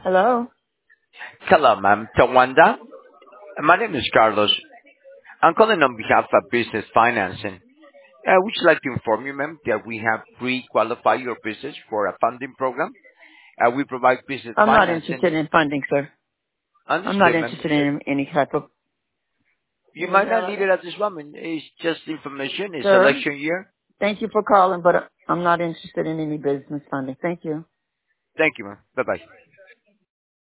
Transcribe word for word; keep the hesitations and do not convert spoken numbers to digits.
Hello? Hello, ma'am. Tawanda. My name is Carlos. I'm calling on behalf of Business Financing. I would like to inform you, ma'am, that we have pre-qualified your business for a funding program. Uh, we provide business I'm not financing. interested in funding, sir. I'm not Understood, ma'am. interested Uh, in any type of... You might not need it at this moment. It's just information. It's Sir, election year. thank you for calling, but I'm not interested in any business funding. Thank you. Thank you, ma'am. Bye-bye.